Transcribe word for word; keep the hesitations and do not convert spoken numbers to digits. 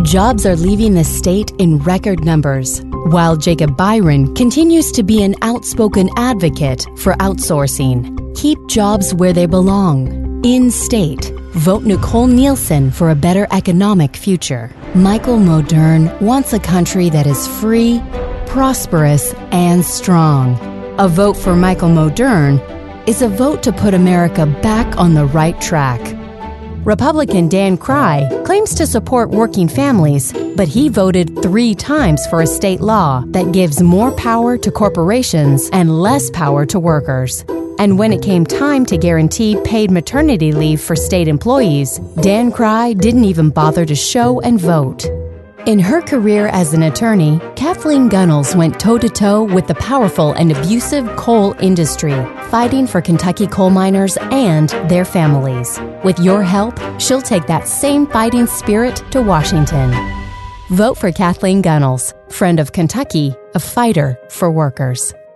Jobs are leaving the state in record numbers, while Jacob Byron continues to be an outspoken advocate for outsourcing. Keep jobs where they belong, in-state. Vote Nicole Nielsen for a better economic future. Michael Moderne wants a country that is free, prosperous, and strong. A vote for Michael Moderne is a vote to put America back on the right track. Republican Dan Crye claims to support working families, but he voted three times for a state law that gives more power to corporations and less power to workers. And when it came time to guarantee paid maternity leave for state employees, Dan Crye didn't even bother to show and vote. In her career as an attorney, Kathleen Gunnels went toe-to-toe with the powerful and abusive coal industry, fighting for Kentucky coal miners and their families. With your help, she'll take that same fighting spirit to Washington. Vote for Kathleen Gunnels, friend of Kentucky, a fighter for workers.